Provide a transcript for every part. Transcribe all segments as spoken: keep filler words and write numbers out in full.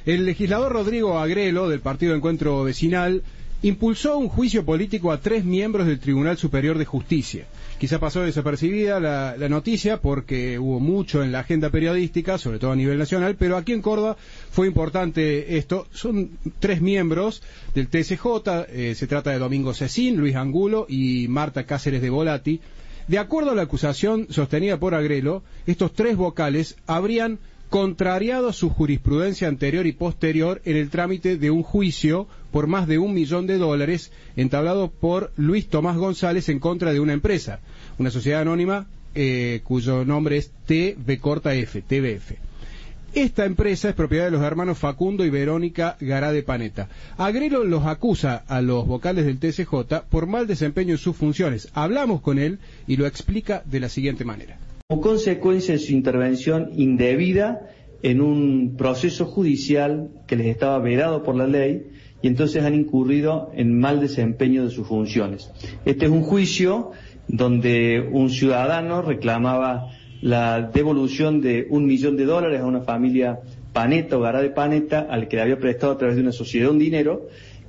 El legislador Rodrigo Agrelo, del Partido Encuentro Vecinal, impulsó un juicio político a tres miembros del Tribunal Superior de Justicia. Quizá pasó desapercibida la, la noticia porque hubo mucho en la agenda periodística, sobre todo a nivel nacional, pero aquí en Córdoba fue importante esto. Son tres miembros del T S J, eh, se trata de Domingo Cecín, Luis Angulo y Marta Cáceres de Volati. De acuerdo a la acusación sostenida por Agrelo, estos tres vocales habrían contrariado su jurisprudencia anterior y posterior en el trámite de un juicio por más de un millón de dólares entablado por Luis Tomás González en contra de una empresa, una sociedad anónima eh, cuyo nombre es T V corta F, T V F. Esta empresa es propiedad de los hermanos Facundo y Verónica Gará de Panetta. Agrelo los acusa a los vocales del T S J por mal desempeño en sus funciones. Hablamos con él y lo explica de la siguiente manera. Como consecuencia de su intervención indebida en un proceso judicial que les estaba vedado por la ley, y entonces han incurrido en mal desempeño de sus funciones. Este es un juicio donde un ciudadano reclamaba la devolución de un millón de dólares a una familia Panetta o Gará de Panetta, al que le había prestado a través de una sociedad un dinero,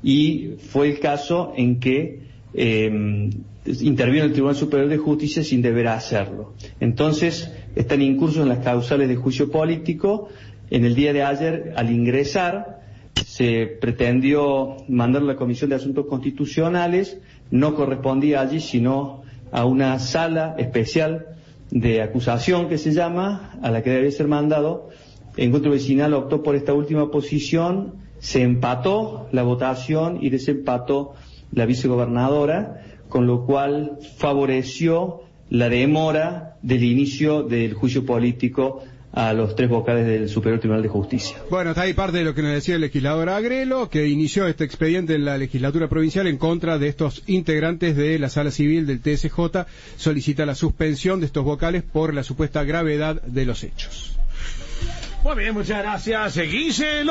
y fue el caso en que eh, intervino el Tribunal Superior de Justicia sin deber hacerlo. Entonces, están incursos en las causales de juicio político. En el día de ayer, al ingresar, se pretendió mandar a la Comisión de Asuntos Constitucionales, no correspondía allí, sino a una sala especial de acusación que se llama, a la que debe ser mandado. Encuentro Vecinal optó por esta última posición, se empató la votación y desempató la vicegobernadora, con lo cual favoreció la demora del inicio del juicio político a los tres vocales del Superior Tribunal de Justicia. Bueno, está ahí parte de lo que nos decía el legislador Agrelo, que inició este expediente en la legislatura provincial en contra de estos integrantes de la Sala Civil del T S J. Solicita la suspensión de estos vocales por la supuesta gravedad de los hechos. Muy bien, muchas gracias. Guille.